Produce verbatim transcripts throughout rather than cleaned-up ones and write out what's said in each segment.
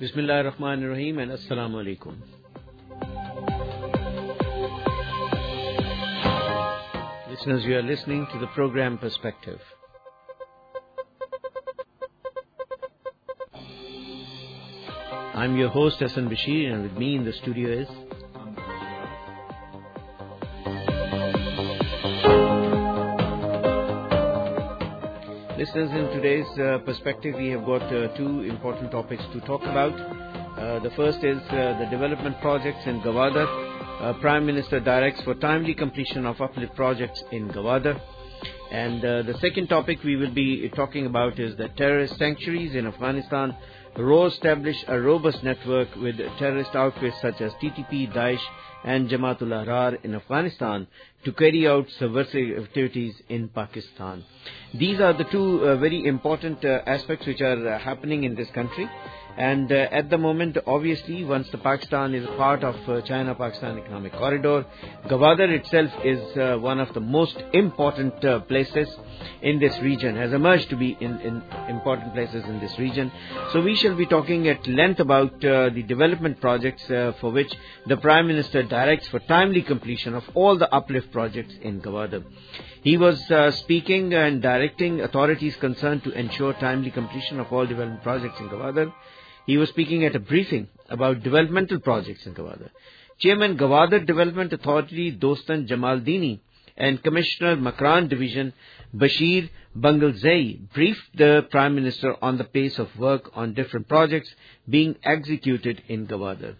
Bismillah ar-Rahman ar-Rahim and Assalamu alaikum. Listeners, you are listening to the program Perspective. I'm your host Hassan Bashir, and with me in the studio is... Listeners, in today's uh, Perspective, we have got uh, two important topics to talk about. Uh, the first is uh, the development projects in Gwadar. Uh, Prime Minister directs for timely completion of uplift projects in Gwadar. And uh, the second topic we will be talking about is the terrorist sanctuaries in Afghanistan. Roh established a robust network with terrorist outfits such as T T P, Daesh and Jamaat-ul Ahrar in Afghanistan to carry out subversive activities in Pakistan. These are the two uh, very important uh, aspects which are uh, happening in this country. And uh, at the moment, obviously, once the Pakistan is a part of uh, China-Pakistan Economic Corridor, Gwadar itself is uh, one of the most important uh, places in this region, has emerged to be in, in important places in this region. So we shall be talking at length about uh, the development projects uh, for which the Prime Minister directs for timely completion of all the uplift projects in Gwadar. He was uh, speaking and directing authorities concerned to ensure timely completion of all development projects in Gwadar. He was speaking at a briefing about developmental projects in Gwadar. Chairman Gwadar Development Authority Dostan Jamaldini and Commissioner Makran Division Bashir Bangalzai briefed the Prime Minister on the pace of work on different projects being executed in Gwadar.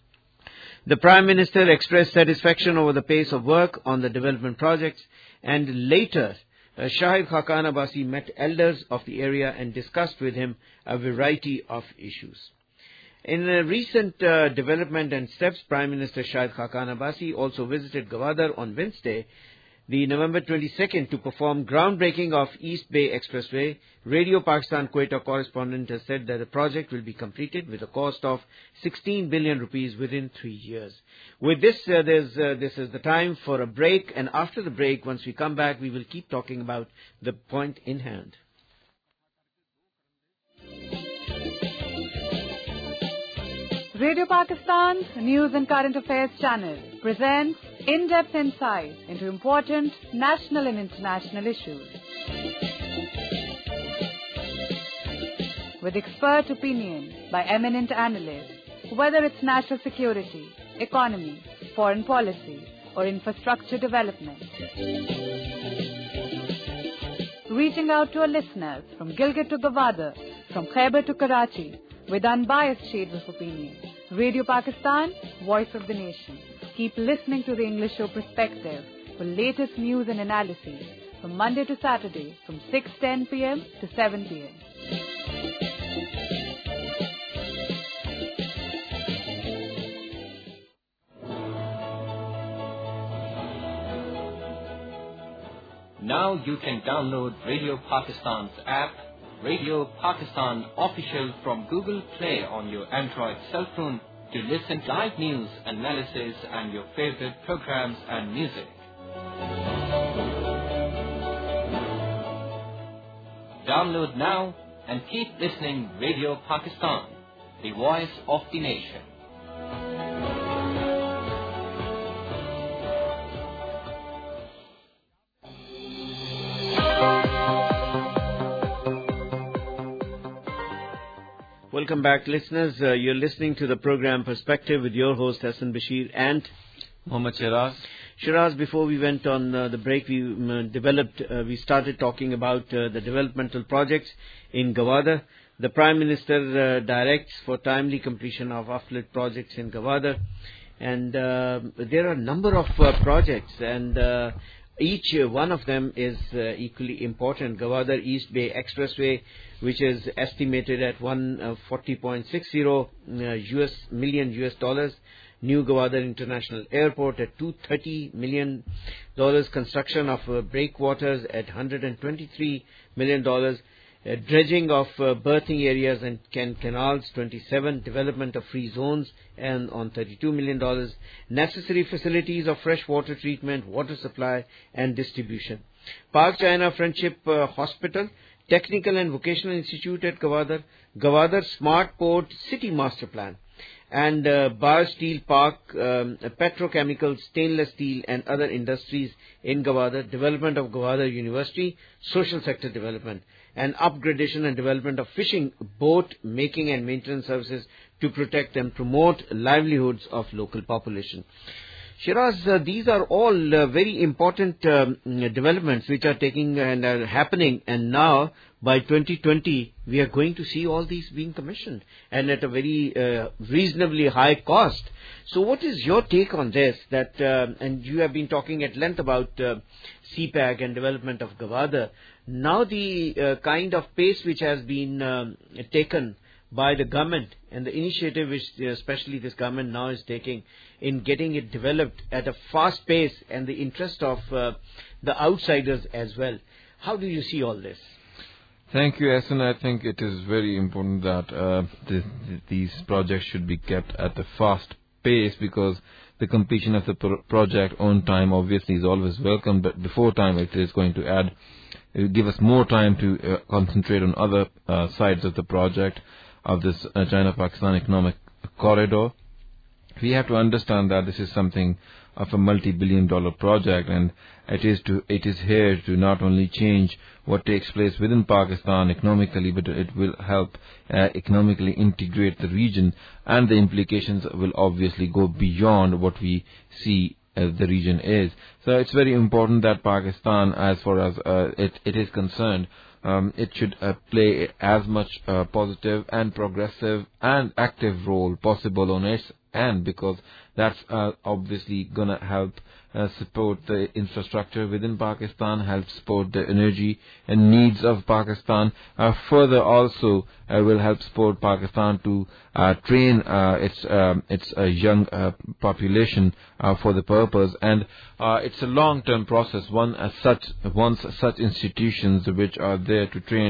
The Prime Minister expressed satisfaction over the pace of work on the development projects, and later Uh, Shahid Khaqan Abbasi met elders of the area and discussed with him a variety of issues. In a recent uh, development and steps, Prime Minister Shahid Khaqan Abbasi also visited Gwadar on Wednesday, the November twenty-second, to perform groundbreaking of East Bay Expressway. Radio Pakistan Quetta correspondent has said that the project will be completed with a cost of sixteen billion rupees within three years. With this, uh, there's, uh, this is the time for a break, and after the break, once we come back, we will keep talking about the point in hand. Radio Pakistan's News and Current Affairs channel presents in-depth insight into important national and international issues. With expert opinion by eminent analysts, whether it's national security, economy, foreign policy, or infrastructure development. Reaching out to our listeners from Gilgit to Gwadar, from Khyber to Karachi, with unbiased shades of opinion. Radio Pakistan, voice of the nation. Keep listening to the English show Perspective for latest news and analysis from Monday to Saturday from six ten p.m. to seven p.m. Now you can download Radio Pakistan's app, Radio Pakistan Official, from Google Play on your Android cell phone to listen to live news, analysis, and your favorite programs and music. Download now and keep listening. Radio Pakistan, the voice of the nation. Welcome back, listeners. Uh, you're listening to the program Perspective with your host Hassan Bashir and Mohammad Shiraz. Shiraz, before we went on uh, the break, we um, developed, uh, we started talking about uh, the developmental projects in Gwadar. The Prime Minister uh, directs for timely completion of uplift projects in Gwadar. And uh, there are a number of uh, projects, and uh, each uh, one of them is uh, equally important. Gwadar East Bay Expressway, which is estimated at one hundred forty point six zero uh, U S million U S dollars. New Gwadar International Airport at two hundred thirty million dollars. Construction of uh, breakwaters at one hundred twenty-three million dollars. Uh, dredging of uh, berthing areas and can canals, twenty-seven. Development of free zones and on thirty-two million dollars. Necessary facilities of fresh water treatment, water supply and distribution. Pak China Friendship uh, Hospital, Technical and Vocational Institute at Gwadar, Gwadar Smart Port City Master Plan, and uh, Biosteel Park, um, petrochemicals, stainless steel and other industries in Gwadar, development of Gwadar University, social sector development, and upgradation and development of fishing, boat making and maintenance services to protect and promote livelihoods of local population. Shiraz, uh, these are all uh, very important um, developments which are taking and are happening, and now by twenty twenty we are going to see all these being commissioned and at a very uh, reasonably high cost. So what is your take on this? That uh, and you have been talking at length about uh, C PAC and development of Gwadar. Now the uh, kind of pace which has been um, taken by the government and the initiative which uh, especially this government now is taking in getting it developed at a fast pace and the interest of uh, the outsiders as well. How do you see all this? Thank you, Hassan. I think it is very important that uh, the, the, these projects should be kept at a fast pace, because the completion of the pro- project on time obviously is always welcome, but before time it is going to add, it will give us more time to uh, concentrate on other uh, sides of the project of this uh, China-Pakistan economic corridor. We have to understand that this is something of a multi-billion dollar project, and it is to it is here to not only change what takes place within Pakistan economically, but it will help uh, economically integrate the region, and the implications will obviously go beyond what we see uh, the region is. So it's very important that Pakistan, as far as uh, it, it is concerned, Um, it should uh, play as much uh, positive and progressive and active role possible on its end, because that's uh, obviously going to help uh, support the infrastructure within Pakistan, help support the energy and needs of Pakistan. Uh, further also uh, will help support Pakistan to uh, train uh, its um, its uh, young uh, population uh, for the purpose, and uh, it's a long-term process. One as such, once such institutions which are there to train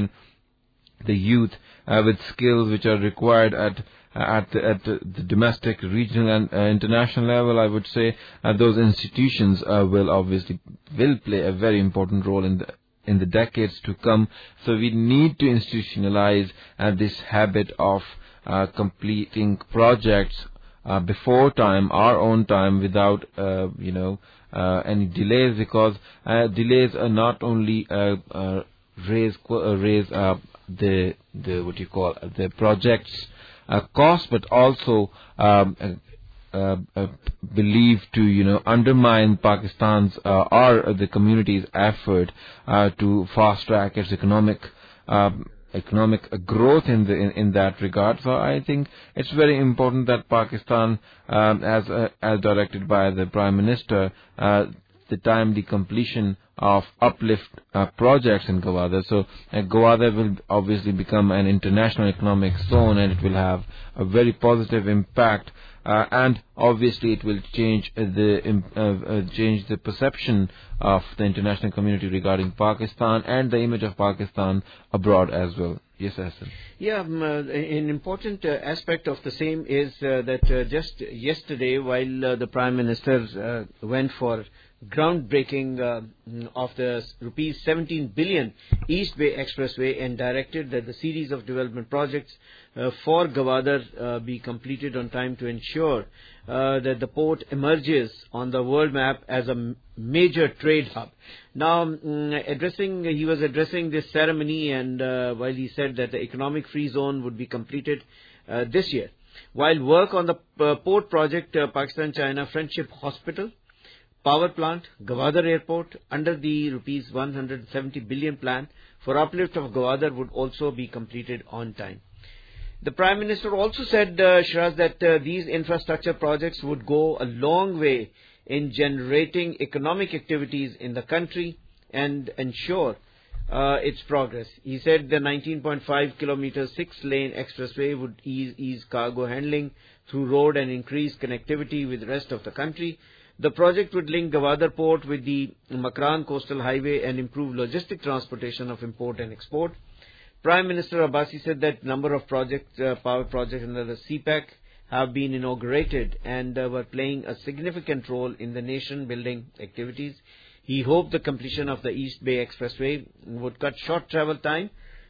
the youth uh, with skills which are required at at the, at the, the domestic, regional and uh, international level, I would say uh, those institutions uh, will obviously will play a very important role in the in the decades to come. So we need to institutionalize uh, this habit of uh, completing projects uh, before time, our own time, without uh, you know uh, any delays, because uh, delays are not only uh, uh, raise uh, raise uh, the the what you call uh, the projects Uh, cost, but also um, uh, uh, uh, believed to you know undermine Pakistan's uh, or the community's effort uh, to fast track its economic um, economic growth in the in, in that regard. So I think it's very important that Pakistan, um, as uh, as directed by the Prime Minister, uh, the timely completion of uplift uh, projects in Gwadar. So uh, Gwadar will obviously become an international economic zone, and it will have a very positive impact, uh, and obviously it will change uh, the uh, uh, change the perception of the international community regarding Pakistan and the image of Pakistan abroad as well. Yes, Hassan. Yeah, um, uh, an important uh, aspect of the same is uh, that uh, just yesterday, while uh, the Prime Minister uh, went for groundbreaking uh, of the rupees seventeen billion East Bay Expressway and directed that the series of development projects uh, for Gwadar uh, be completed on time to ensure uh, that the port emerges on the world map as a major trade hub. Now, um, addressing, he was addressing this ceremony, and uh, while he said that the economic free zone would be completed uh, this year, while work on the uh, port project, uh, Pakistan-China Friendship Hospital, power plant, Gwadar Airport, under the rupees one hundred seventy billion plan for uplift of Gwadar would also be completed on time. The Prime Minister also said, uh, Shiraz, that uh, these infrastructure projects would go a long way in generating economic activities in the country and ensure uh, its progress. He said the nineteen point five kilometer six-lane expressway would ease, ease cargo handling through road and increase connectivity with the rest of the country. The project would link Gwadar Port with the Makran Coastal Highway and improve logistic transportation of import and export. Prime Minister Abbasi said that number of projects, uh, power projects under the C PAC have been inaugurated and uh, were playing a significant role in the nation-building activities. He hoped the completion of the East Bay Expressway would cut short travel time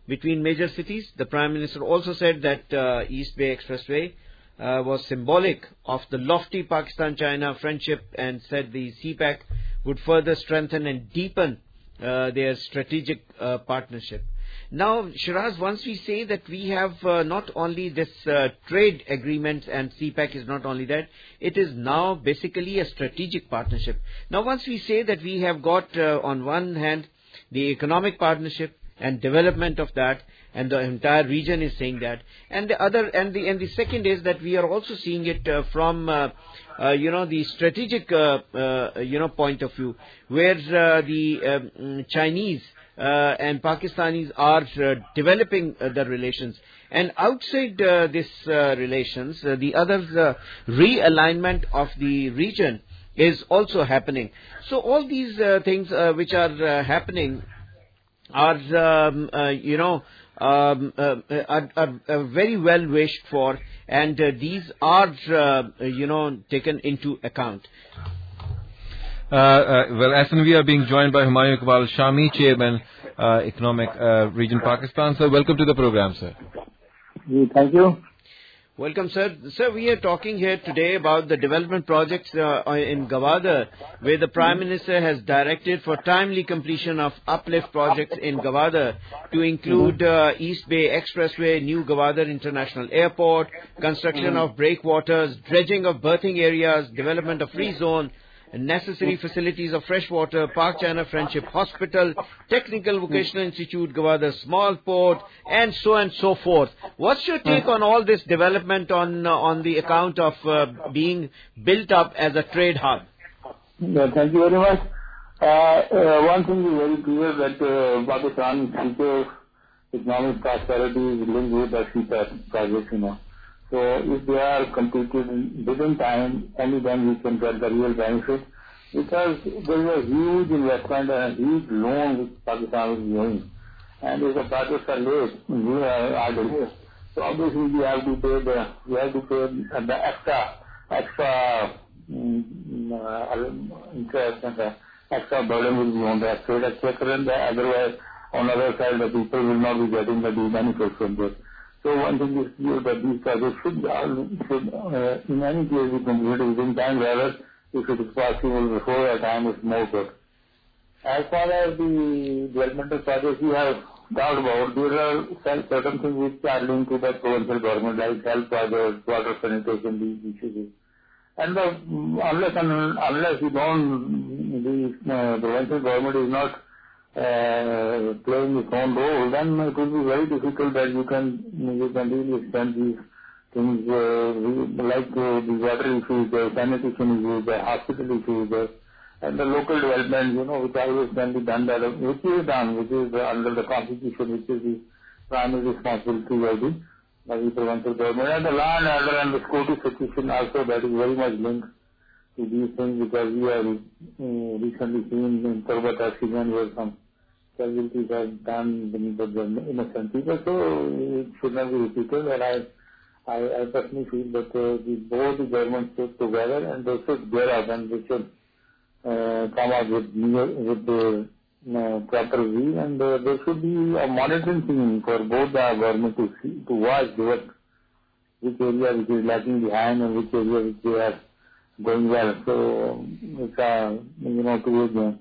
between major cities. The Prime Minister also said that uh, East Bay Expressway uh, was symbolic of the lofty Pakistan-China friendship, and said the C PAC would further strengthen and deepen uh, their strategic uh, partnership. Now, Shiraz, once we say that we have uh, not only this uh, trade agreement, and C PAC is not only that, it is now basically a strategic partnership. Now, once we say that we have got uh, on one hand the economic partnership and development of that, and the entire region is saying that, and the other and the and the second is that we are also seeing it uh, from uh, uh, you know the strategic uh, uh, you know point of view, where uh, the um, Chinese uh, and Pakistanis are uh, developing uh, the relations, and outside uh, this uh, relations, uh, the other uh, realignment of the region is also happening. So all these uh, things uh, which are uh, happening are um, uh, you know um, uh, are, are, are very well wished for, and uh, these are uh, you know taken into account. Uh, uh, well, as we are being joined by Humayun Iqbal Shami, Chairman, uh, Economic uh, Region Pakistan. Sir, welcome to the program, sir. Thank you. Welcome, sir. Sir, we are talking here today about the development projects uh, in Gwadar, where the Prime Minister has directed for timely completion of uplift projects in Gwadar, to include uh, East Bay Expressway, New Gwadar International Airport, construction of breakwaters, dredging of berthing areas, development of free zone, necessary facilities of freshwater, Pak-China Friendship Hospital, Technical Vocational Institute, Gwadar Small Port, and so and so forth. What's your take on all this development on uh, on the account of uh, being built up as a trade hub? Yeah, thank you very much. Uh, uh, one thing is very clear, that uh, Pakistan's future economic prosperity is linked with the C PAC project, you know. So if they are completed within time, only then we can get the real benefit, because there is a huge investment and a huge loan which Pakistan is doing. And if the projects are late, we are, are delayed. So obviously we have to pay the, we have to pay the extra, extra um, uh, interest, and the extra burden will be on the trade exchequer, and otherwise on the other side the people will not be getting the benefits from this. So one thing is clear, that these projects should, should uh, in any case be completed within time, rather if it is possible before that time, it's more good. As far as the developmental projects we have talked about, there are certain things which are linked to the provincial government, like health projects, water sanitation, these issues. And the, unless unless you don't, the uh, provincial government is not Uh, playing its own role, then it will be very difficult that you can you can really extend these things uh, like uh, the water issues, the sanitation issues, the hospital issues, the, and the local development, you know, which always can be done, that, which is done, which is uh, under the constitution, which is the primary responsibility of the, of the provincial government. And the law and order and the security situation also, that is very much linked to these things, because we have uh, recently seen in Turbat accident where some casualties are done with the innocent people, so it should not be repeated. And I, I, I personally feel that uh, the, both the governments put together, and they should gear up, and they should uh, come up with new, with the uh, proper view, and uh, there should be a monitoring team for both the government to see, to watch what, which area which is lagging behind and which area which they are going well. So it's a you know two again.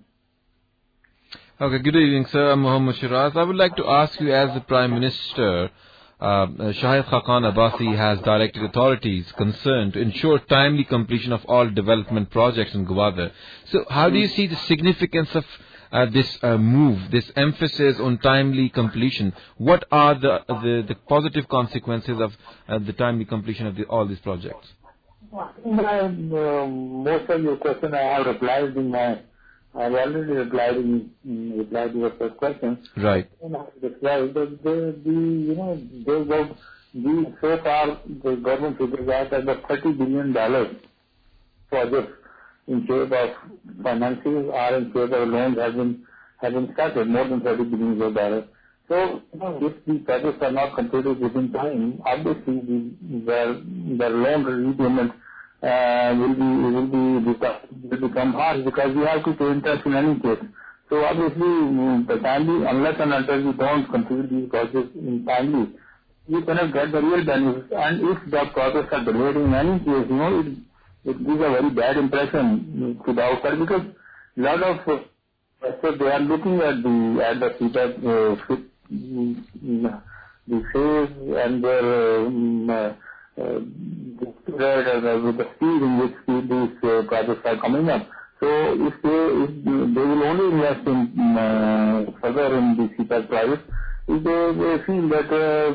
Okay, good evening, sir. I'm Mohammed Shiraz. I would like to ask you, as the Prime Minister, uh, Shahid Khaqan Abbasi has directed authorities concerned to ensure timely completion of all development projects in Gwadar. So how do you see the significance of uh, this uh, move, this emphasis on timely completion? What are the the, the positive consequences of uh, the timely completion of the, all these projects? My, uh, most of your question I have replied in my I've already replied in, in reply to your first question. Right. The, the, the, the, you know, they got, the, so far the government figures out that the thirty billion dollars projects in shape of finances or in shape of loans have been, have been started, more than thirty billion dollars. So, you know, if the projects are not completed within time, obviously the, the, the loan repayment Uh, will be will be will become harsh, because we have to pay interest in any case. So So obviously, mm, the timely, unless and until you don't complete these projects in timely, you cannot get the real benefits. And if the projects are delayed in any case, you know, it, it gives a very bad impression to the outside, because a lot of uh, so they are looking at the at the feedback, uh, fit, mm, the phase and their um, uh, uh, the, uh, with the speed in which these uh, projects are coming up. So if they if they will only invest in uh, further in the C PAC projects if they, they feel that uh,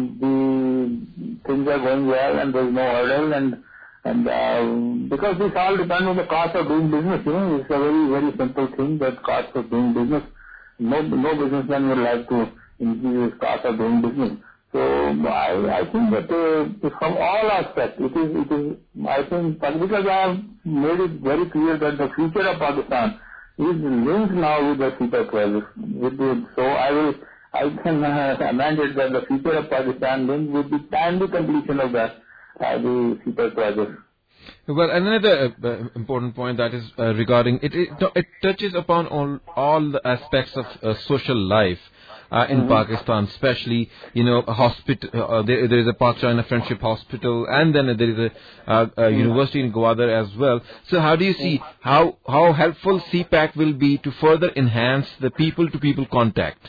the things are going well and there is no hurdle, and and uh, because this all depends on the cost of doing business. You know, it's a very very simple thing, that cost of doing business. No no businessman would like to increase his cost of doing business. So I, I think that uh, from all aspects, it is, it is, I think, because I have made it very clear that the future of Pakistan is linked now with the C PAC project. With the, so I will, I can uh, amend it that the future of Pakistan linked with the timely completion of that, uh, the C PAC project. Well, another uh, important point that is uh, regarding it, it, it touches upon all all the aspects of uh, social life. Uh, in mm-hmm. Pakistan, especially, you know, a hospital, uh, there, there is a Pak-China Friendship Hospital, and then there is a, uh, a mm-hmm. university in Gwadar as well. So how do you see how, how helpful C PAC will be to further enhance the people-to-people contact?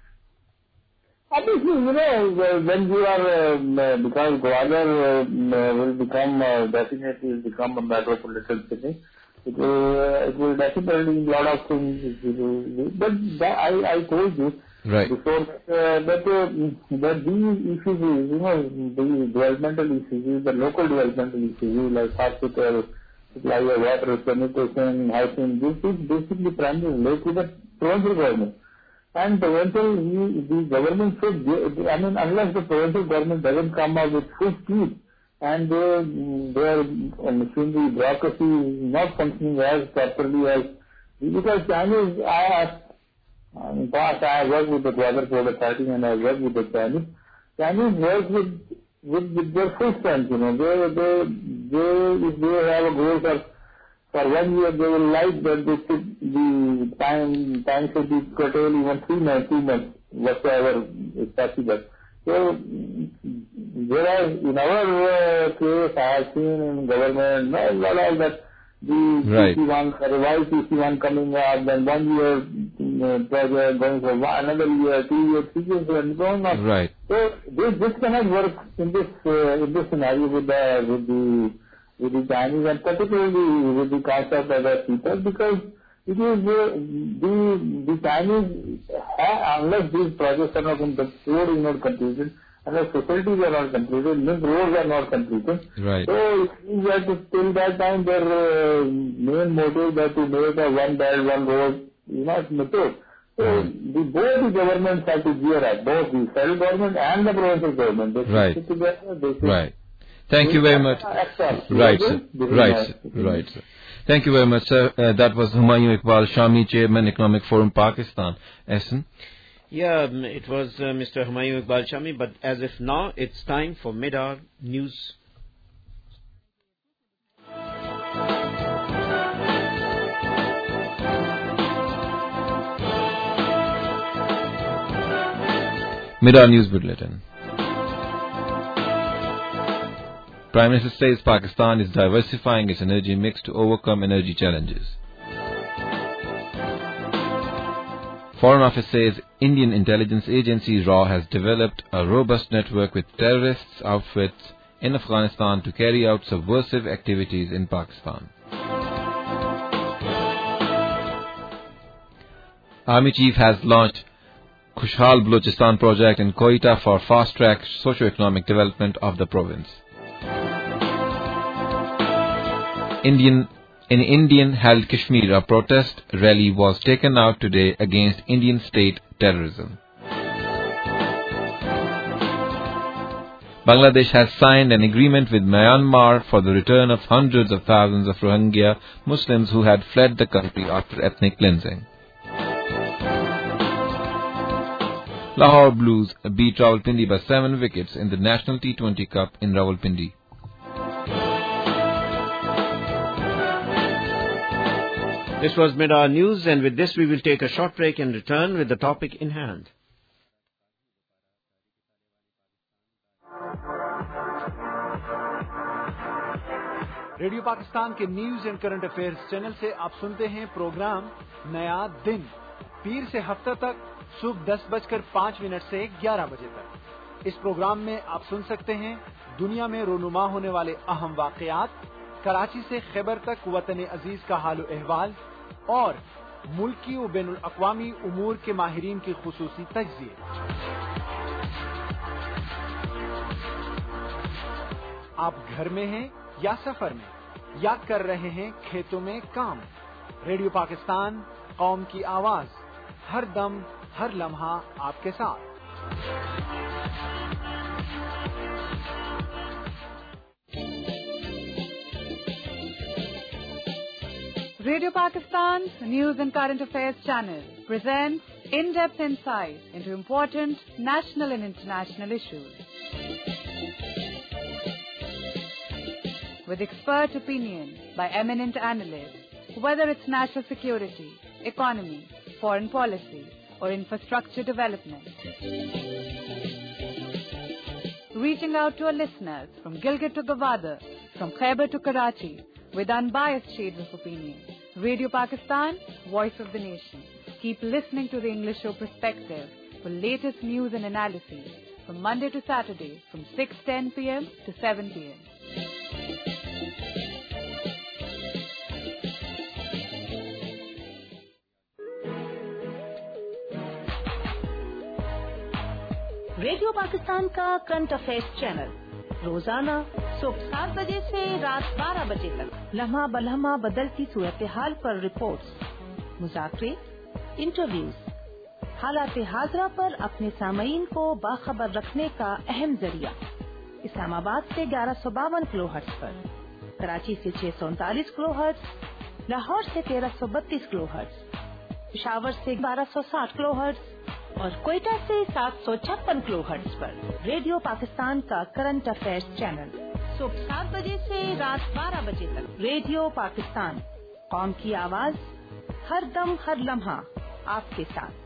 Obviously, you know, when you are, um, uh, because Gwadar uh, will become, uh, definitely will become a metropolitan city, it will, uh, it will definitely a lot of things, but that, I, I told you, right. Before uh, that, uh, that these issues, you know, the developmental issues, the local developmental issues like hospital, supply of water, sanitation, housing, this is basically primarily related to the provincial government. And provincial, the government should, I mean, unless the provincial government doesn't come up with full speed and their, their machinery, bureaucracy is not functioning as properly as, because Chinese, I asked, in the past, I have worked with the Gwadar Port Authority and I have worked with the Chinese. Chinese work with, with, with their full strength, you know. They, they, they, if they have a goal for, for one year, they will like that they should, the time, time should be curtailed even three months, two months, whatsoever is possible. So, whereas in our uh, case, I have seen in government, not all that, the right. P C one, the revised P C one coming up, then one year uh, project going for one, another year, two years, three years, and going on. Right. So this this cannot work in this uh, in this scenario with the with the with the Chinese, and particularly with the concept of the people, because it is uh, the the Chinese have, unless these projects are not completed, road is not completed, unless facilities are not completed, means roads are not completed. Right. So it means that till that time their uh, main motive that to make a one belt, one road is not mature. So mm. the, both the governments have to gear up, both the federal government and the provincial government. They right. sit together, they sit right. Thank you very much. Right, sir. Right, sir. Right, sir. Thank you very much, sir. Uh, that was Humayun Iqbal Shami, Chairman, Economic Forum, Pakistan. Essen? Yeah, um, it was uh, Mister Humayun Iqbal Shami, but as if now it's time for mid-hour news. Mid-hour news bulletin. Prime Minister says Pakistan is diversifying its energy mix to overcome energy challenges. Foreign Office says Indian intelligence agency R A W has developed a robust network with terrorists outfits in Afghanistan to carry out subversive activities in Pakistan. Army Chief has launched Khushhal Balochistan project in Quetta for fast-track socio-economic development of the province. Indian In Indian-held Kashmir, a protest rally was taken out today against Indian state terrorism. Bangladesh has signed an agreement with Myanmar for the return of hundreds of thousands of Rohingya Muslims who had fled the country after ethnic cleansing. Lahore Blues beat Rawalpindi by seven wickets in the National T twenty Cup in Rawalpindi. This was Mid-Hour News, and with this we will take a short break and return with the topic in hand. Radio Pakistan के news and current affairs channel से आप सुनते हैं programme नया दिन, पीर से हफ्ता तक सुबह दस बजकर पांच मिनट से ग्यारह बजे तक। इस प्रोग्राम में आप सुन सकते हैं दुनिया में रोनुमा होने वाले अहम वाकयात, कराची से खैबर तक वतन अजीज का हाल अहवाल और मुल्की व बैनुल अक़वामी उमूर के माहिरीन की खुसूसी तज्ज़िये। आप घर में हैं या सफर में या कर रहे हैं खेतों में काम, रेडियो पाकिस्तान कौम की आवाज, हर दम हर लम्हा आपके साथ। Radio Pakistan's News and Current Affairs channel presents in-depth insights into important national and international issues. With expert opinion by eminent analysts, whether it's national security, economy, foreign policy, or infrastructure development. Reaching out to our listeners from Gilgit to Gwadar, from Khyber to Karachi, with unbiased shades of opinion. Radio Pakistan, voice of the nation. Keep listening to the English show Perspective for latest news and analysis from Monday to Saturday from six ten p.m. to seven p.m. Radio Pakistan का current affairs channel रोजाना सुबह सात बजे से रात बारह बजे तक लम्हा बलम्हा बदलती सूरत हाल पर रिपोर्ट्स, मुज़ाकरे, इंटरव्यूज, हालात हाजरा पर अपने सामईन को बाखबर रखने का अहम जरिया। इस्लामाबाद से ग्यारह सौ बावन किलो हर्ट्ज पर, कराची से छह सौ उनतालीस किलो हर्ट्ज, लाहौर से तेरह सौ बत्तीस किलो हर्ट्ज, पेशावर से बारह सौ साठ किलो हर्ट्ज और कोयटा से सात सौ छप्पन किलो हर्ट्ज पर रेडियो पाकिस्तान का करंट अफेयर्स चैनल सुबह सात बजे से रात बारह बजे तक। रेडियो पाकिस्तान कौम की आवाज, हर दम हर लम्हा आपके साथ।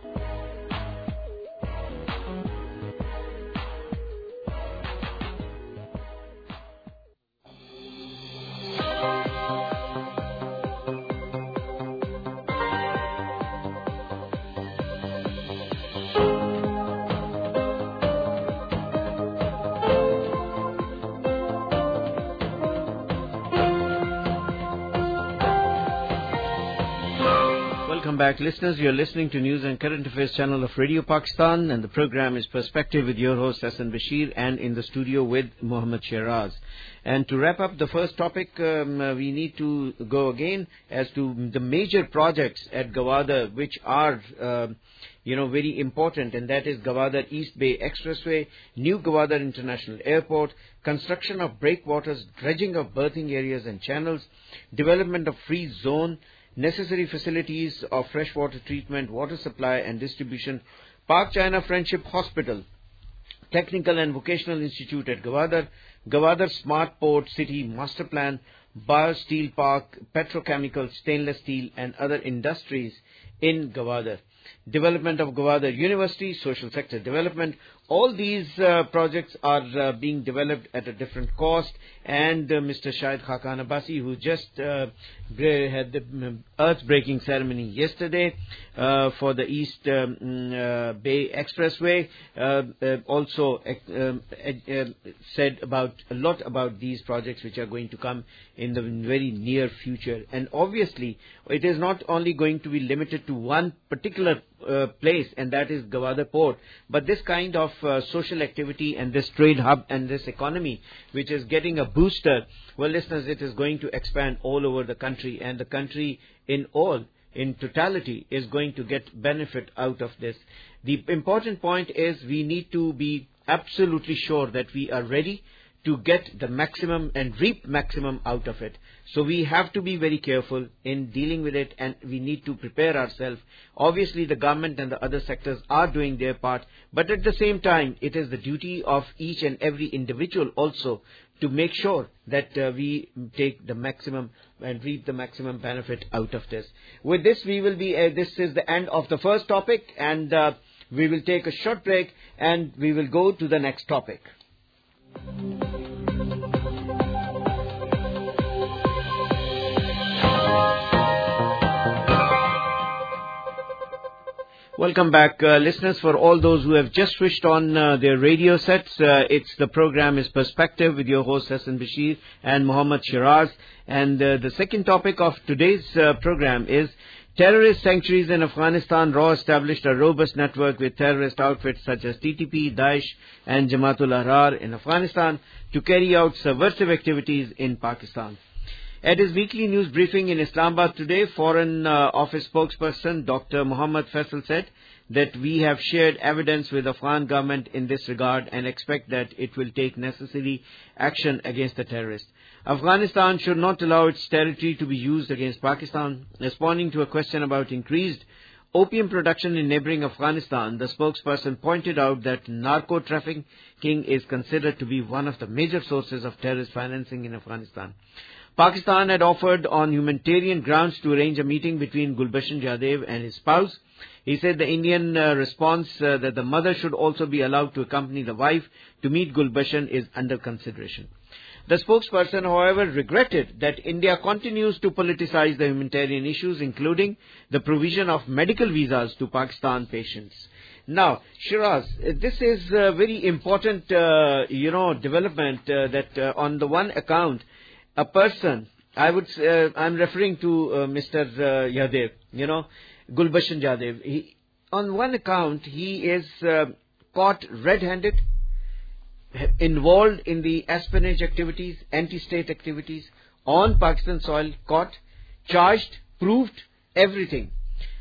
Welcome back, listeners. You're listening to News and Current Affairs channel of Radio Pakistan, and the program is Perspective with your host Hassan Bashir, and in the studio with Mohammed Shiraz. And to wrap up the first topic, um, uh, we need to go again as to the major projects at Gwadar, which are uh, you know, very important, and that is Gwadar East Bay Expressway, New Gwadar International Airport, construction of breakwaters, dredging of berthing areas and channels, development of free zone, necessary facilities of freshwater treatment, water supply and distribution, Pak China Friendship Hospital, Technical and Vocational Institute at Gwadar, Gwadar Smart Port City Master Plan, Biosteel Park, petrochemical, stainless steel and other industries in Gwadar. Development of Gwadar University, social sector development. All these uh, projects are uh, being developed at a different cost, and uh, Mister Shahid Khaqan Abbasi, who just uh, had the earth-breaking ceremony yesterday uh, for the East um, uh, Bay Expressway, uh, uh, also uh, uh, said about a lot about these projects which are going to come in the very near future. And obviously, it is not only going to be limited to one particular Uh, place, and that is Gwadar Port, but this kind of uh, social activity and this trade hub and this economy which is getting a booster, well, listeners, it is going to expand all over the country, and the country in all, in totality, is going to get benefit out of this. The important point is we need to be absolutely sure that we are ready to get the maximum and reap maximum out of it. So we have to be very careful in dealing with it, and we need to prepare ourselves. Obviously, the government and the other sectors are doing their part, but at the same time, it is the duty of each and every individual also to make sure that uh, we take the maximum and reap the maximum benefit out of this. With this, we will be, uh, this is the end of the first topic, and uh, we will take a short break and we will go to the next topic. Welcome back, uh, listeners. For all those who have just switched on uh, their radio sets, uh, it's the program is Perspective with your hosts Hassan Bashir and Muhammad Shiraz. And uh, the second topic of today's uh, program is terrorist sanctuaries in Afghanistan. R A W established a robust network with terrorist outfits such as T T P, Daesh and Jamaatul Ahrar in Afghanistan to carry out subversive activities in Pakistan. At his weekly news briefing in Islamabad today, Foreign uh, Office spokesperson Doctor Muhammad Faisal said that we have shared evidence with the Afghan government in this regard and expect that it will take necessary action against the terrorists. Afghanistan should not allow its territory to be used against Pakistan. Responding to a question about increased opium production in neighboring Afghanistan, the spokesperson pointed out that narco trafficking is considered to be one of the major sources of terrorist financing in Afghanistan. Pakistan had offered on humanitarian grounds to arrange a meeting between Gulbashan Jadhav and his spouse. He said the Indian uh, response uh, that the mother should also be allowed to accompany the wife to meet Gulbashan is under consideration. The spokesperson, however, regretted that India continues to politicize the humanitarian issues, including the provision of medical visas to Pakistan patients. Now, Shiraz, this is a very important, uh, you know, development uh, that uh, on the one account, a person, I would, uh, I'm referring to uh, Mister Uh, Yadav, you know, Gulbashan Jadhav. He, on one account, he is uh, caught red-handed, involved in the espionage activities, anti-state activities on Pakistan soil, caught, charged, proved everything,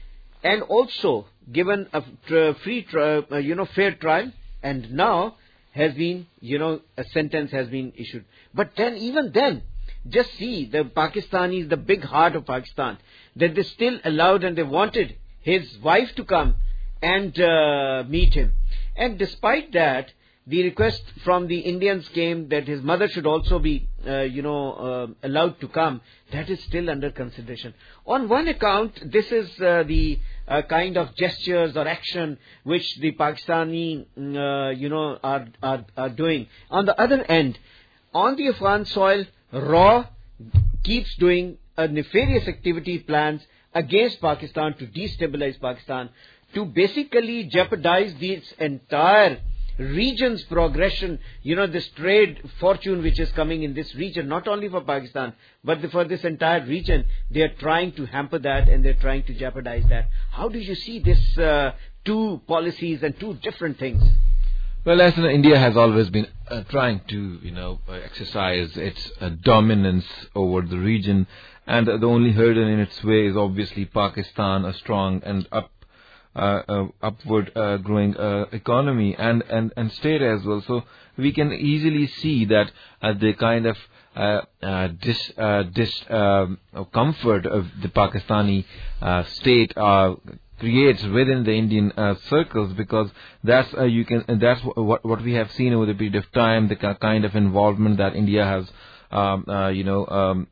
and also given a tra- free, tra- uh, you know, fair trial, and now has been, you know, a sentence has been issued. But then, even then, just see the Pakistanis, the big heart of Pakistan, that they still allowed and they wanted his wife to come and uh, meet him. And despite that, the request from the Indians came that his mother should also be, uh, you know, uh, allowed to come. That is still under consideration. On one account, this is uh, the uh, kind of gestures or action which the Pakistani, uh, you know, are, are, are doing. On the other end, on the Afghan soil, R A W keeps doing a nefarious activity plans against Pakistan to destabilize Pakistan, to basically jeopardize this entire region's progression, you know, this trade fortune which is coming in this region, not only for Pakistan, but for this entire region. They are trying to hamper that and they're trying to jeopardize that. How do you see this uh, two policies and two different things? Well, as you know, India has always been uh, trying to, you know, uh, exercise its uh, dominance over the region, and uh, the only hurdle in its way is obviously Pakistan, a strong and up, uh, uh, upward uh, growing uh, economy and, and, and state as well. So we can easily see that uh, the kind of uh, uh, dis, uh, dis uh, comfort of the Pakistani uh, state uh, creates within the Indian uh, circles, because that's uh, you can that's what what we have seen over the period of time, the kind of involvement that India has, um, uh, you know, um,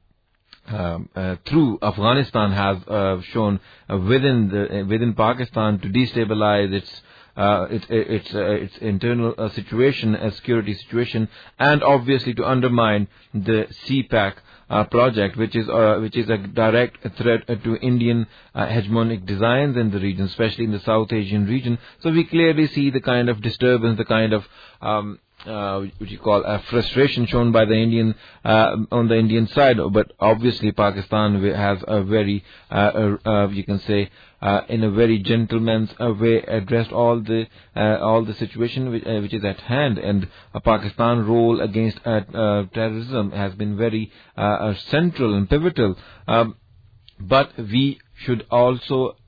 um, uh, through Afghanistan has uh, shown uh, within the uh, within Pakistan to destabilize its. Uh, its its uh, its internal uh, situation, a security situation, and obviously to undermine the C PAC uh, project, which is uh, which is a direct threat uh, to Indian uh, hegemonic designs in the region, especially in the South Asian region. So we clearly see the kind of disturbance, the kind of um, uh, what you call a frustration shown by the Indian uh, on the Indian side. But obviously Pakistan has a very uh, uh, you can say. Uh, in a very gentleman's uh, way, addressed all the uh, all the situation which, uh, which is at hand, and uh, Pakistan's role against uh, uh, terrorism has been very uh, uh, central and pivotal. Um, but we should also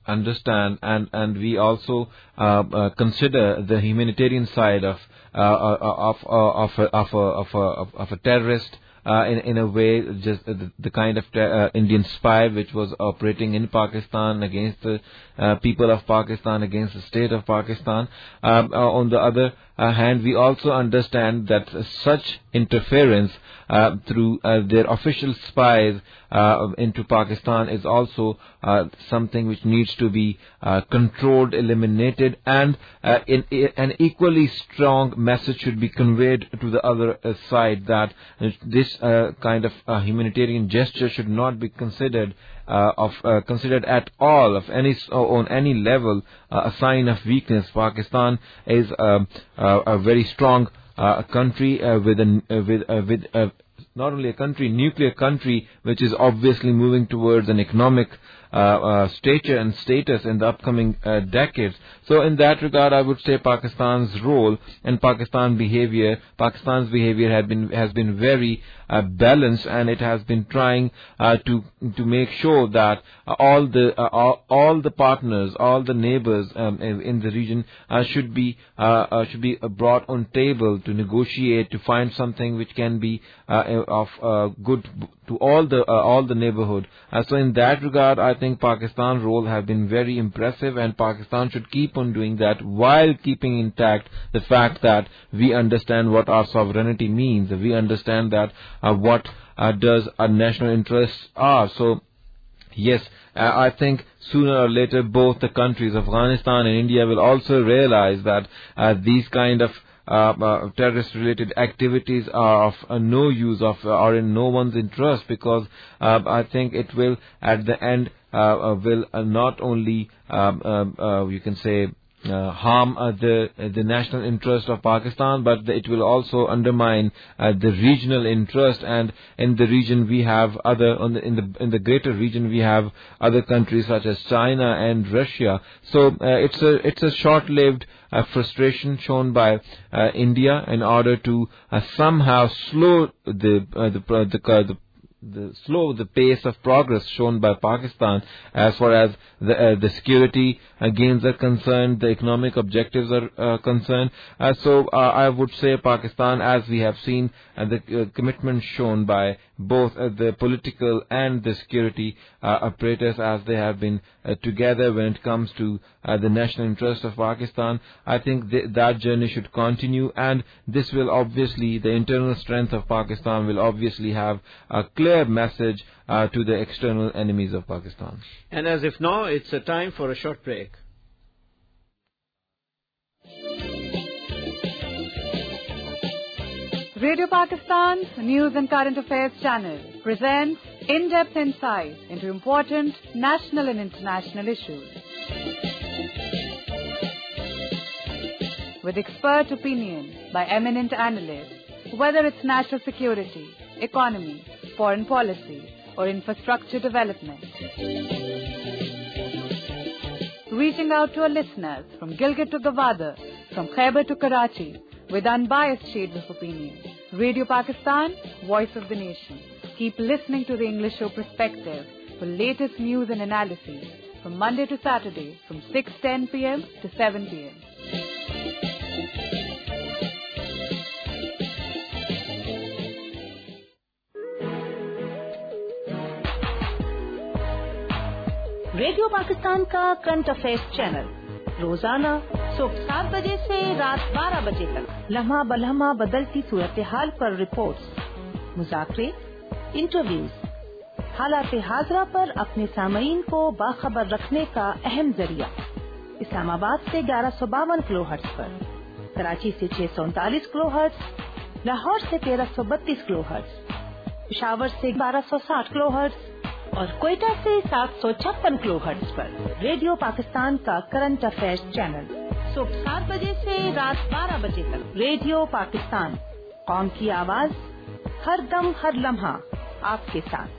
understand and, and we also uh, uh, consider the humanitarian side of uh, of uh, of a, of a, of a, of a terrorist. Uh, in in a way, just uh, the, the kind of uh, Indian spy which was operating in Pakistan against the uh, people of Pakistan, against the state of Pakistan. Um, uh, on the other uh, hand, we also understand that uh, such interference uh, through uh, their official spies uh, into Pakistan is also uh, something which needs to be uh, controlled, eliminated, and uh, in, in an equally strong message should be conveyed to the other uh, side that uh, this uh, kind of uh, humanitarian gesture should not be considered uh, of uh, considered at all of any on any level uh, a sign of weakness. Pakistan is uh, uh, a very strong uh, country uh, with a uh, with uh, with uh, not only a country, nuclear country, which is obviously moving towards an economic uh, uh, stature and status in the upcoming uh, decades. So in that regard, I would say Pakistan's role and Pakistan behavior, Pakistan's behavior has been has been very uh, balanced, and it has been trying uh, to to make sure that uh, all the uh, all, all the partners, all the neighbors um, in, in the region uh, should be uh, uh, should be brought on table to negotiate, to find something which can be uh, of uh, good to all the uh, all the neighborhood. Uh, so in that regard, I think Pakistan's role has been very impressive, and Pakistan should keep on doing that while keeping intact the fact that we understand what our sovereignty means. We understand that uh, what uh, does our national interests are. So yes, uh, I think sooner or later both the countries, Afghanistan and India, will also realize that uh, these kind of Uh, uh, terrorist-related activities are of uh, no use, of uh, are in no one's interest, because uh, I think it will, at the end, uh, uh, will uh, not only um, uh, uh, you can say uh, harm uh, the uh, the national interest of Pakistan, but it will also undermine uh, the regional interest. And in the region we have other on the, in the in the greater region we have other countries such as China and Russia. So uh, it's a it's a short-lived Uh, frustration shown by uh, India in order to uh, somehow slow the uh, the, uh, the, uh, the the slow the pace of progress shown by Pakistan as far as the uh, the security uh, gains are concerned, the economic objectives are uh, concerned. Uh, so uh, I would say Pakistan, as we have seen uh, the uh, commitment shown by both uh, the political and the security uh, operators, as they have been uh, together when it comes to uh, the national interest of Pakistan. I think th- that journey should continue, and this will obviously, the internal strength of Pakistan will obviously have a clear message uh, to the external enemies of Pakistan. And as if now, it's a time for a short break. Radio Pakistan's News and Current Affairs channel presents in-depth insights into important national and international issues. With expert opinion by eminent analysts, whether it's national security, economy, foreign policy, or infrastructure development. Reaching out to our listeners from Gilgit to Gwadar, from Khyber to Karachi, with unbiased shades of opinion. Radio Pakistan, voice of the nation. Keep listening to the English show Perspective for latest news and analysis from Monday to Saturday from six ten p.m. to seven p.m. Radio Pakistan का current affairs channel रोजाना सुबह सात बजे से रात बारह बजे तक लम्हा बलहमा बदलती सूरत हाल पर रिपोर्ट्स, मुज़ाकरे, इंटरव्यूज, हालात हाजरा पर अपने सामईन को बाखबर रखने का अहम जरिया। इस्लामाबाद से ग्यारह सौ बावन किलो हर्ट्ज पर, कराची से छह सौ उनतालीस किलो हर्ट्ज, लाहौर से तेरह सौ बत्तीस किलो हर्ट्ज, पेशावर से बारह सौ साठ किलो हर्ट्ज और कोयटा से सात सौ छप्पन किलो हर्ट्ज पर रेडियो पाकिस्तान का करंट अफेयर्स चैनल सुबह सात बजे से रात बारह बजे तक। रेडियो पाकिस्तान, कौम की आवाज, हर दम हर लम्हा आपके साथ।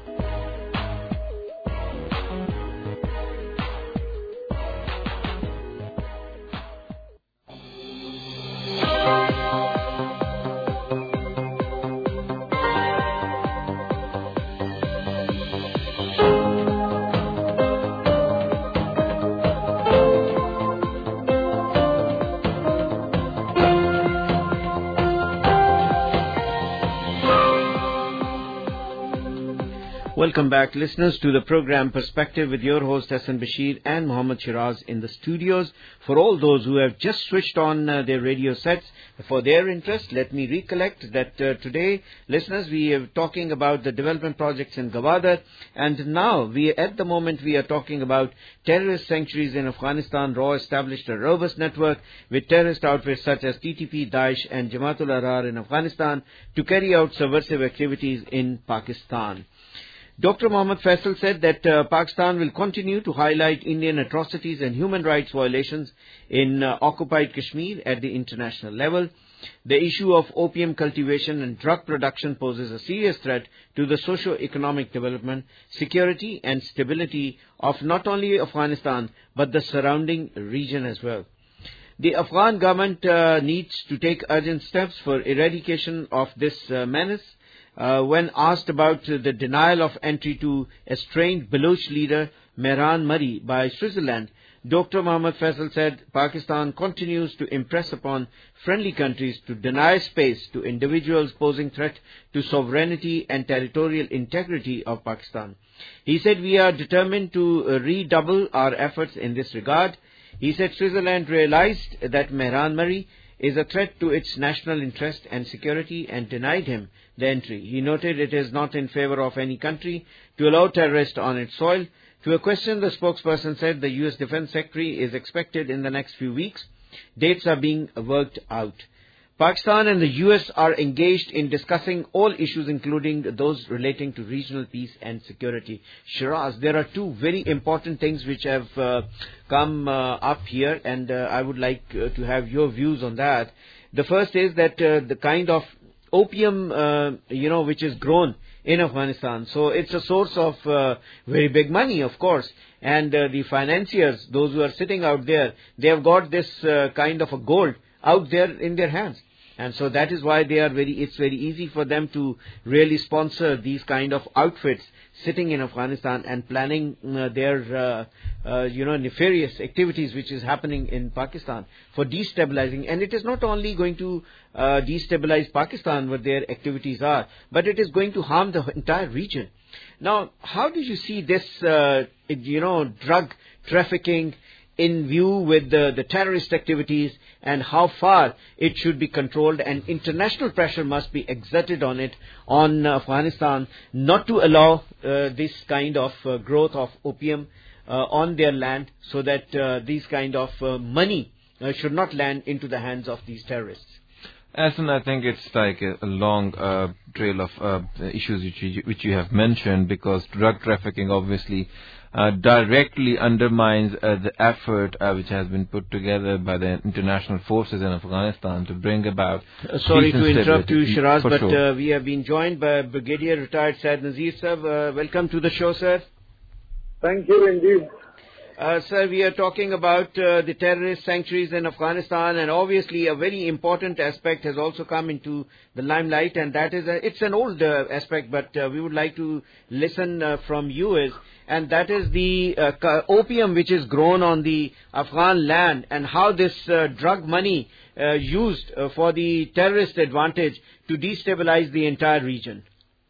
Welcome back, listeners, to the program Perspective with your host Hassan Bashir and Mohammed Shiraz in the studios. For all those who have just switched on uh, their radio sets, for their interest, let me recollect that uh, today, listeners, we are talking about the development projects in Gwadar, and now, we at the moment, we are talking about terrorist sanctuaries in Afghanistan. R A W established a robust network with terrorist outfits such as T T P, Daesh and Jamaatul Ahrar in Afghanistan to carry out subversive activities in Pakistan. Doctor Mohammad Faisal said that uh, Pakistan will continue to highlight Indian atrocities and human rights violations in uh, occupied Kashmir at the international level. The issue of opium cultivation and drug production poses a serious threat to the socio-economic development, security and stability of not only Afghanistan but the surrounding region as well. The Afghan government uh, needs to take urgent steps for eradication of this uh, menace. Uh, when asked about uh, the denial of entry to estranged Baloch leader Mehran Mari by Switzerland, Doctor Mohammad Faisal said Pakistan continues to impress upon friendly countries to deny space to individuals posing threat to sovereignty and territorial integrity of Pakistan. He said we are determined to uh, redouble our efforts in this regard. He said Switzerland realized that Mehran Mari is a threat to its national interest and security and denied him the entry. He noted it is not in favor of any country to allow terrorists on its soil. To a question, the spokesperson said the U S Defense Secretary is expected in the next few weeks. Dates are being worked out. Pakistan and the U S are engaged in discussing all issues, including those relating to regional peace and security. Shiraz, there are two very important things which have uh, come uh, up here, and uh, I would like uh, to have your views on that. The first is that uh, the kind of opium, uh, you know, which is grown in Afghanistan. So it's a source of uh, very big money, of course. And uh, the financiers, those who are sitting out there, they have got this uh, kind of a gold out there in their hands. And so that is why they are very, it's very easy for them to really sponsor these kind of outfits sitting in Afghanistan and planning uh, their, uh, uh, you know, nefarious activities which is happening in Pakistan for destabilizing. And it is not only going to uh, destabilize Pakistan what their activities are, but it is going to harm the entire region. Now, how do you see this, uh, you know, drug trafficking in view with the, the terrorist activities, and how far it should be controlled, and international pressure must be exerted on it, on uh, Afghanistan, not to allow uh, this kind of uh, growth of opium uh, on their land, so that uh, these kind of uh, money uh, should not land into the hands of these terrorists. Asan, I think it's like a, a long uh, trail of uh, issues which you, which you have mentioned, because drug trafficking obviously Uh, directly undermines uh, the effort uh, which has been put together by the international forces in Afghanistan to bring about uh, sorry to interrupt you, Shiraz, but sure. uh, we have been joined by Brigadier retired Syed Nazir sir. Uh, welcome to the show, sir. Thank you indeed. Uh, sir, we are talking about uh, the terrorist sanctuaries in Afghanistan, and obviously a very important aspect has also come into the limelight, and that is, a, it's an old uh, aspect, but uh, we would like to listen uh, from you, is, and that is the uh, opium which is grown on the Afghan land, and how this uh, drug money uh, used uh, for the terrorist advantage to destabilize the entire region.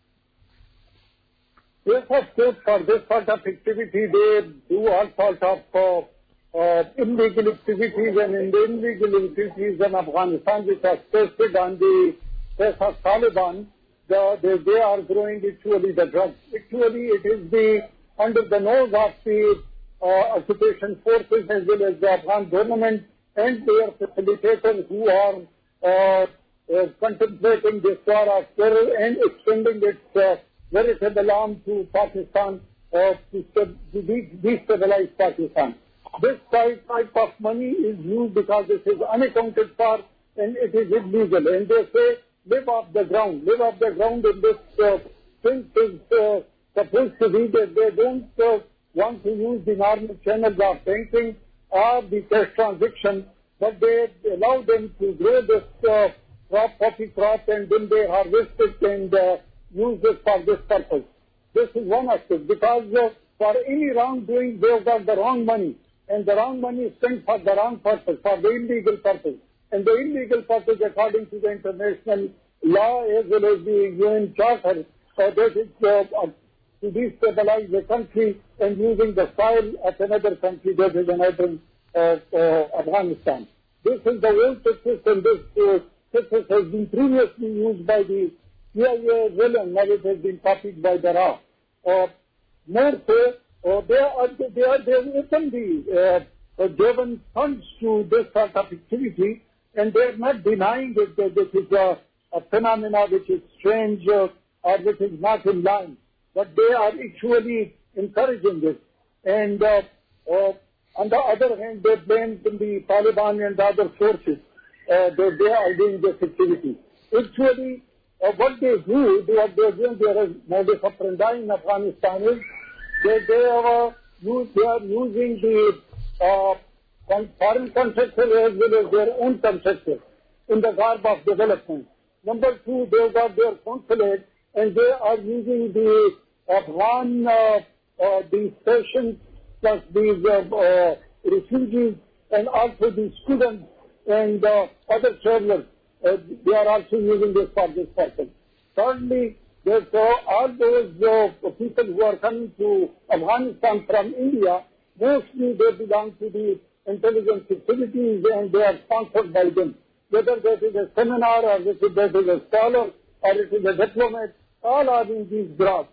Yes, of course, for this sort of activity, they do all sorts of uh, uh, illegal activities, and in the illegal activities in Afghanistan, which are tested on the test of Taliban, the, they, they are growing actually the drugs. Actually, it is the under the nose of the uh, occupation forces as well as the Afghan government and their facilitators who are uh, uh, contemplating this war of terror and extending its uh, veritable arm to Pakistan uh, to, to destabilize Pakistan. This type of money is used because it is unaccounted for and it is illegal. And they say, live off the ground. Live off the ground in this uh, thing is uh, supposed to be that they don't uh, want to use the normal channels of banking or the cash transaction, but they allow them to grow this uh, crop, poppy crop, and then they harvest it and uh, use this for this purpose. This is one aspect, because uh, for any wrongdoing, they've got the wrong money, and the wrong money is spent for the wrong purpose, for the illegal purpose. And the illegal purpose, according to the international law as well as the U N Charter, uh, that is uh, to destabilize a country and using the soil of another country that is another uh, uh, Afghanistan. This is the old Texas, and this uh, Texas has been previously used by the C I A as well, and now it has been copied by the R A F. Uh, more so, uh, they are they are they have openly uh, uh, given funds to this sort of activity, and they are not denying it that this is a, a phenomena which is strange uh, or which is not in line, but they are actually encouraging this. And uh, uh, on the other hand, they blame the Taliban and the other forces uh, that they are doing this activity. Actually, uh, what they do, they are, they are doing their modus operandi in Afghanistan is that they are, use, they are using the uh, foreign contractor as well as their own contractor in the garb of development. Number two, they have got their consulate, and they are using the Afghan, uh, uh, the stations, plus these uh, uh, refugees, and also the students and uh, other travelers. Uh, they are also using this for this purpose. Thirdly, there's uh, all those uh, people who are coming to Afghanistan from India, mostly they belong to the intelligence activities and they are sponsored by them. Whether that is a seminar or whether that is a scholar or it is a diplomat, all are in these jobs.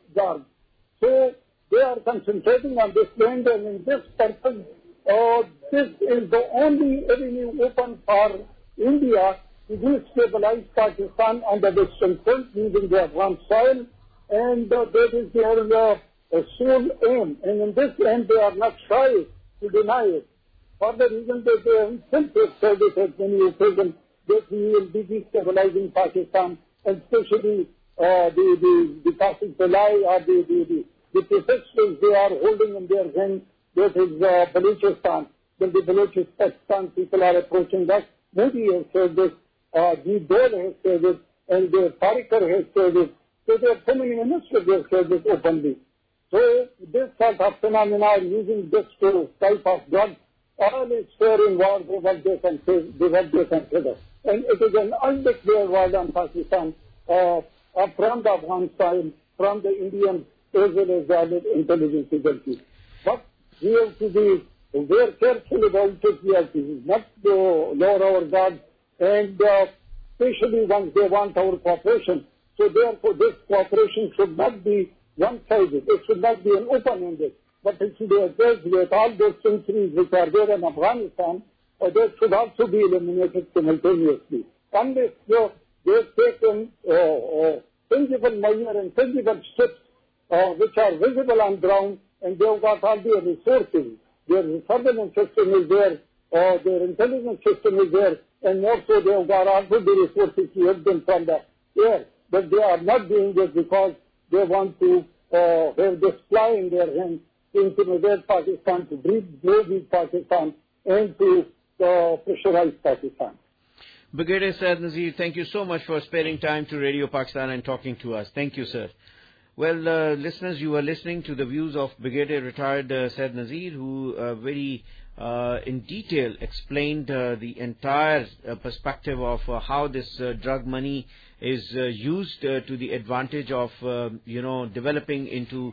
So they are concentrating on this land, and in this purpose, uh, this is the only avenue open for India to destabilize Pakistan on the Western Front using the Afghan soil, and uh, that is their uh, uh, sole aim. And in this aim, they are not shy to deny it. For the reason that they have himself said it at many occasions that he will be destabilizing Pakistan, and especially uh, the the the Qasem Pillai or the the the, the prefectures they are holding in their hand, that is uh, Balochistan. When the Balochistan people are approaching us, Modi has said this, uh, G. Dole has said it, and the Parikar has said it. So there are so many ministers who have said this openly. So this sort of phenomena are using this to type of drugs. All is fair in war, they what they consider, they what they consider. And it is an undeclared war on Pakistan uh, from the Afghan side, from the Indian as well as the other intelligence agencies. But we have to be very careful about it. We have to not to lower our guard, and uh, especially once they want our cooperation. So therefore this cooperation should not be one-sided. It should not be an open-ended. But it should be addressed with all those centuries which are there in Afghanistan, or they should also be eliminated simultaneously. Unless uh, they've taken uh, uh, tangible measures and tangible steps uh, which are visible on ground, and they've got all their resources. Their surveillance system is there, uh, their intelligence system is there, and more so they've got also the resources to help them from the air. But they are not doing this because they want to uh, have this fly in their hands to intimidate Pakistan, to breed Pakistan, and to uh, pressurize Pakistan. Brigadier Syed Nazir, thank you so much for sparing time to Radio Pakistan and talking to us. Thank you, sir. Well, uh, listeners, you are listening to the views of Brigadier Retired uh, Syed Nazir, who uh, very uh, in detail explained uh, the entire uh, perspective of uh, how this uh, drug money is uh, used uh, to the advantage of, uh, you know, developing into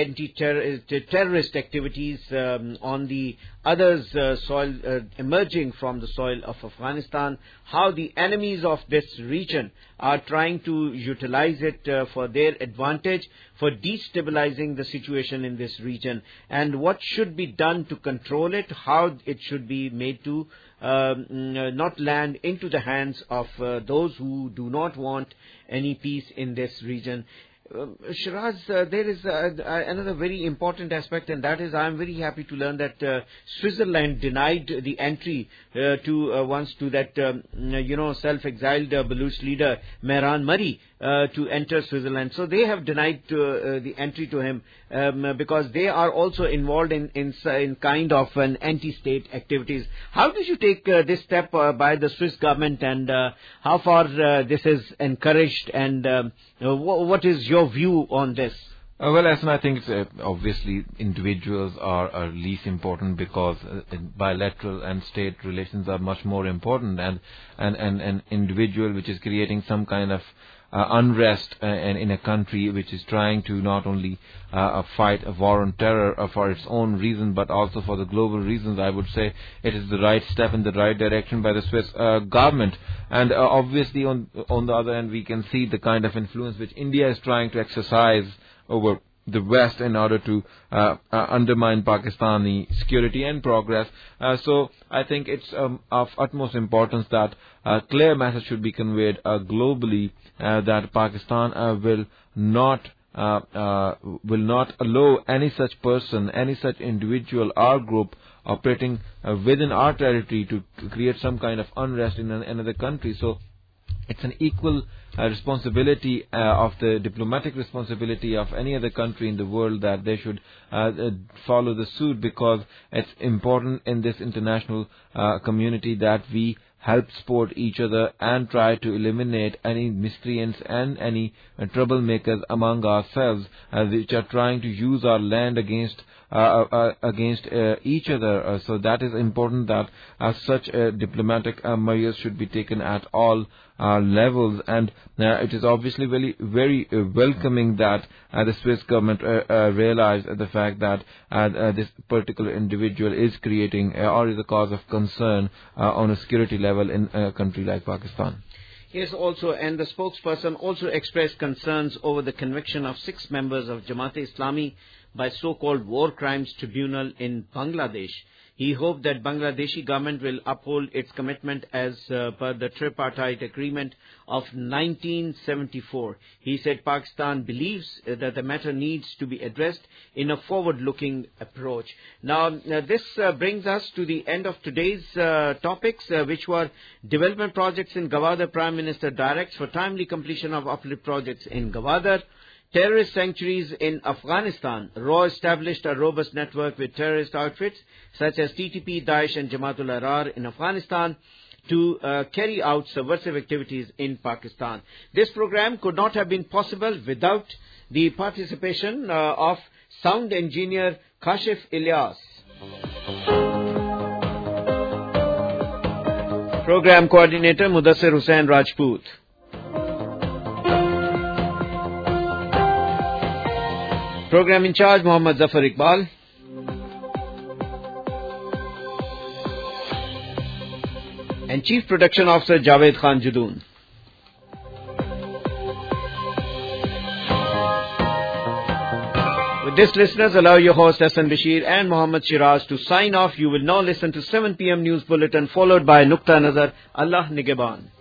anti-terrorist activities um, on the others' uh, soil, uh, emerging from the soil of Afghanistan, how the enemies of this region are trying to utilize it uh, for their advantage, for destabilizing the situation in this region, and what should be done to control it, how it should be made to um, not land into the hands of uh, those who do not want any peace in this region. Uh, Shiraz, uh, there is uh, another very important aspect, and that is I am very happy to learn that uh, Switzerland denied the entry uh, to uh, once to that um, you know self-exiled uh, Baluch leader Mehran Mari uh, to enter Switzerland. So they have denied uh, uh, the entry to him um, because they are also involved in, in in kind of an anti-state activities. How did you take uh, this step uh, by the Swiss government, and uh, how far uh, this is encouraged, and um, what is your view on this? Uh, well, Asan, I think it's, uh, obviously individuals are, are least important because uh, bilateral and state relations are much more important, and and and an individual which is creating some kind of uh, unrest uh, in, in a country which is trying to not only uh, fight a war on terror uh, for its own reason but also for the global reasons, I would say it is the right step in the right direction by the Swiss uh, government. And uh, obviously on on the other hand we can see the kind of influence which India is trying to exercise over the West in order to uh, uh, undermine Pakistani security and progress. Uh, so I think it's um, of utmost importance that a clear message should be conveyed uh, globally uh, that Pakistan uh, will not uh, uh, will not allow any such person, any such individual or group operating uh, within our territory to create some kind of unrest in an, another country. So it's an equal uh, responsibility uh, of the diplomatic responsibility of any other country in the world that they should uh, uh, follow the suit, because it's important in this international uh, community that we help support each other and try to eliminate any miscreants and any uh, troublemakers among ourselves uh, which are trying to use our land against Uh, uh, against uh, each other. Uh, so that is important that uh, such uh, diplomatic uh, measures should be taken at all uh, levels. And uh, it is obviously very, very uh, welcoming that uh, the Swiss government uh, uh, realized the fact that uh, uh, this particular individual is creating uh, or is a cause of concern uh, on a security level in a country like Pakistan. Yes, also, and the spokesperson also expressed concerns over the conviction of six members of Jamaat-e-Islami by so-called War Crimes Tribunal in Bangladesh. He hoped that Bangladeshi government will uphold its commitment as uh, per the tripartite agreement of nineteen seventy-four. He said Pakistan believes uh, that the matter needs to be addressed in a forward-looking approach. Now, uh, this uh, brings us to the end of today's uh, topics, uh, which were development projects in Gwadar. Prime Minister directs for timely completion of uplift projects in Gwadar. Terrorist sanctuaries in Afghanistan. Raw established a robust network with terrorist outfits such as T T P, Daesh and Jamaatul Ahrar in Afghanistan to uh, carry out subversive activities in Pakistan. This program could not have been possible without the participation uh, of sound engineer Kashif Ilyas. Program coordinator Mudassir Hussain Rajput. Program in charge Muhammad Zafar Iqbal. And Chief Production Officer Javed Khan Judoon. With this, listeners, allow your host Hassan Bashir and Muhammad Shiraz to sign off. You will now listen to seven p m News Bulletin followed by Nukta Nazar. Allah Nigeban.